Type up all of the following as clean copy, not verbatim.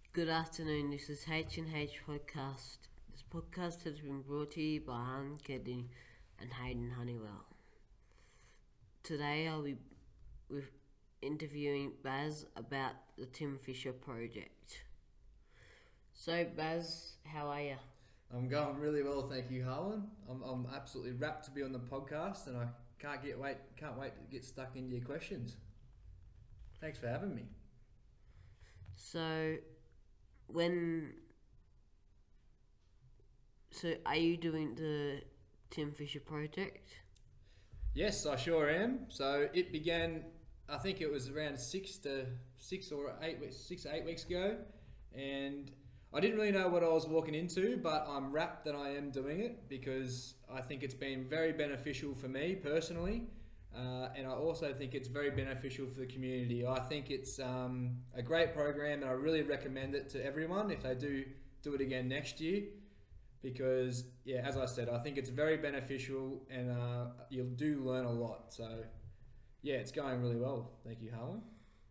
Good afternoon. This is H&H Podcast. This podcast has been brought to you by Han Keddy and Hayden Honeywell. Today I'll be interviewing Baz about the Tim Fisher project. So Baz, how are you? I'm going really well, thank you, Harlan. I'm absolutely rapt to be on the podcast, and I can't wait to get stuck into your questions. Thanks for having me. So are you doing the Tim Fisher project? Yes, I sure am. So it began, I think it was around 6 or 8 weeks ago, and I didn't really know what I was walking into, but I'm rapt that I am doing it because I think it's been very beneficial for me personally, and I also think it's very beneficial for the community. I think it's a great program, and I really recommend it to everyone if they do it again next year. Because yeah, as I said, I think it's very beneficial, and you do learn a lot. So yeah, it's going really well. Thank you, Harlan.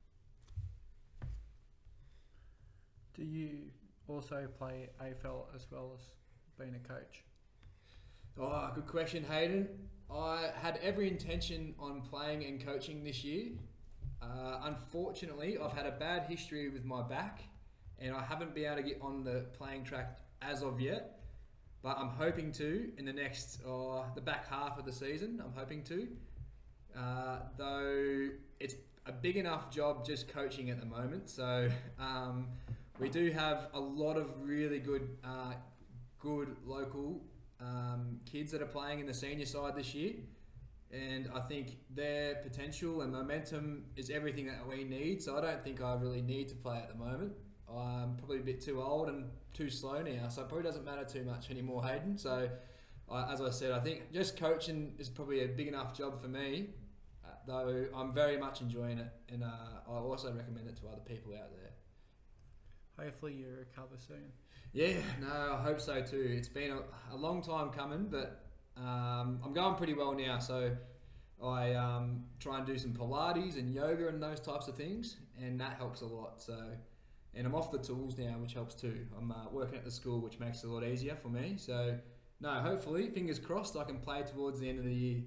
Do you also play AFL as well as being a coach? Oh, good question, Hayden. I had every intention on playing and coaching this year. Unfortunately, I've had a bad history with my back, and I haven't been able to get on the playing track as of yet. But I'm hoping to in the next, the back half of the season. I'm hoping to, though it's a big enough job just coaching at the moment. So we do have a lot of really good local kids that are playing in the senior side this year, and I think their potential and momentum is everything that we need. So I don't think I really need to play at the moment. I'm probably a bit too old and too slow now, so it probably doesn't matter too much anymore, Hayden. So as I said, I think just coaching is probably a big enough job for me, though I'm very much enjoying it, and I also recommend it to other people out there. Hopefully you recover soon. Yeah, no, I hope so too. It's been a long time coming, but I'm going pretty well now. So I try and do some Pilates and yoga and those types of things, and that helps a lot. So, and I'm off the tools now, which helps too. I'm working at the school, which makes it a lot easier for me. So, no, hopefully, fingers crossed, I can play towards the end of the year.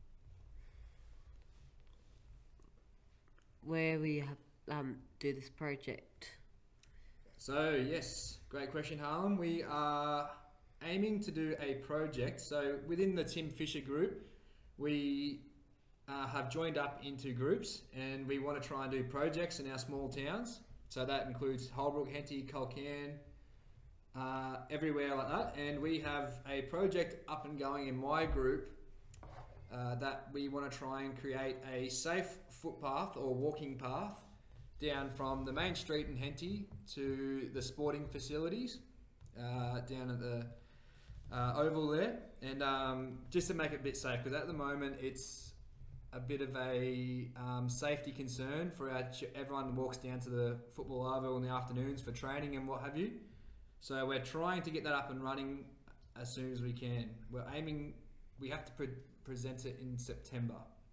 Where we have do this project? So yes, great question, Harlan. We are aiming to do a project. So within the Tim Fisher group, we have joined up into groups, and we want to try and do projects in our small towns. So that includes Holbrook, Henty, Culcairn, everywhere like that. And we have a project up and going in my group that we want to try and create a safe footpath or walking path down from the main street in Henty to the sporting facilities down at the oval there, and just to make it a bit safe, because at the moment it's a bit of a safety concern for everyone walks down to the football oval in the afternoons for training and what have you. So we're trying to get that up and running as soon as we can. We have to present it in September.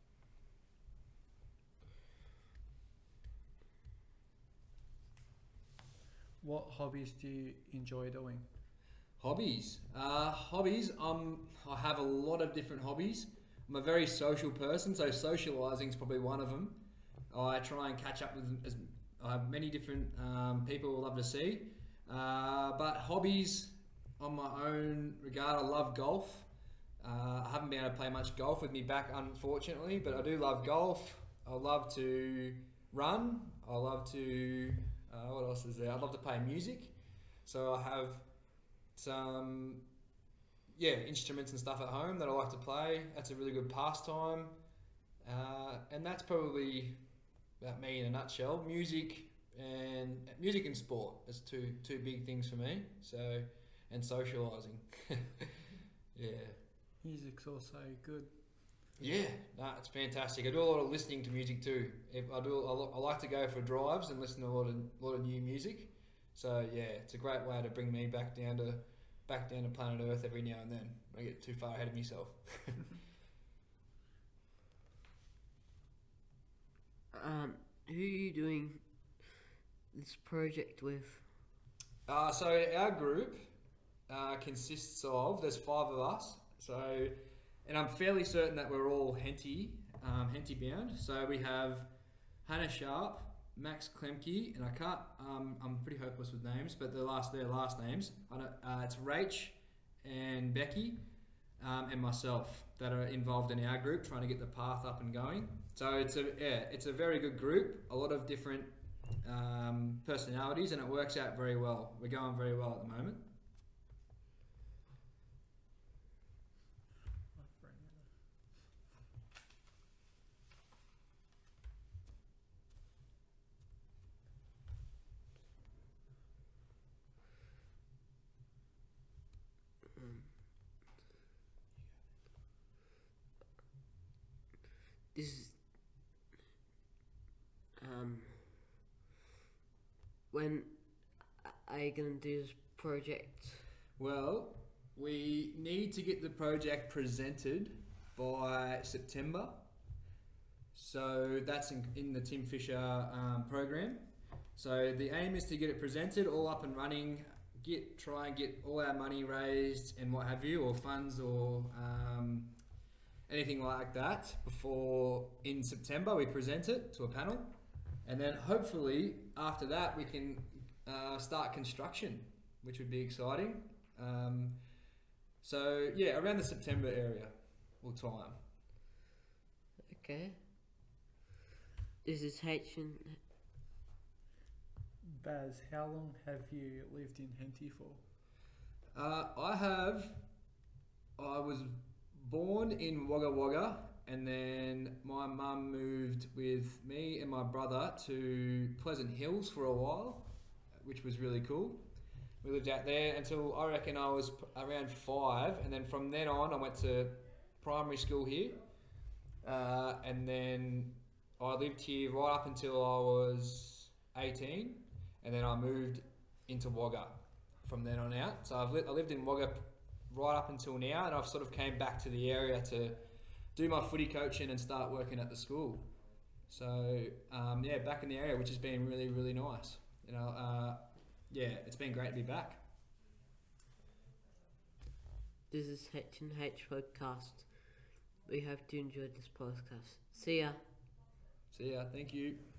What hobbies do you enjoy doing? Hobbies. I have a lot of different hobbies. I'm a very social person, so socialising is probably one of them. I try and catch up with many different people I love to see. But hobbies, on my own regard, I love golf. I haven't been able to play much golf with me back, unfortunately, but I do love golf. I love to run. I love to... what else is there? I love to play music. So I have some instruments and stuff at home that I like to play. That's a really good pastime. And that's probably about me in a nutshell. Music and sport is two big things for me. So, and socialising. Yeah. Music's also good. Yeah, no, it's fantastic. I do a lot of listening to music too. I like to go for drives and listen to a lot of new music. So yeah, it's a great way to bring me back down to planet Earth every now and then. I get too far ahead of myself. Who are you doing this project with? So our group consists of, there's 5 of us. So, and I'm fairly certain that we're all Henty bound. So we have Hannah Sharp, Max Klemke, and I can't. I'm pretty hopeless with names, but their last names. It's Rach and Becky, and myself that are involved in our group, trying to get the path up and going. So it's a very good group. A lot of different personalities, and it works out very well. We're going very well at the moment. This is when are you gonna do this project? Well, we need to get the project presented by September. So that's in the Tim Fisher program. So the aim is to get it presented, all up and running, try and get all our money raised and what have you, or funds or anything like that before in September we present it to a panel. And then hopefully after that we can start construction, which would be exciting. So yeah, around the September area or time. Okay. This is H and Baz, how long have you lived in Henty for? I was born in Wagga Wagga, and then my mum moved with me and my brother to Pleasant Hills for a while, which was really cool. We lived out there until I reckon I was around 5, and then from then on I went to primary school here, and then I lived here right up until I was 18, and then I moved into Wagga from then on out. So I lived in Wagga right up until now, and I've sort of came back to the area to do my footy coaching and start working at the school. So yeah, back in the area, which has been really, really nice. Yeah, it's been great to be back. this is H and H podcast. We hope you enjoyed this podcast. See ya. So yeah, thank you.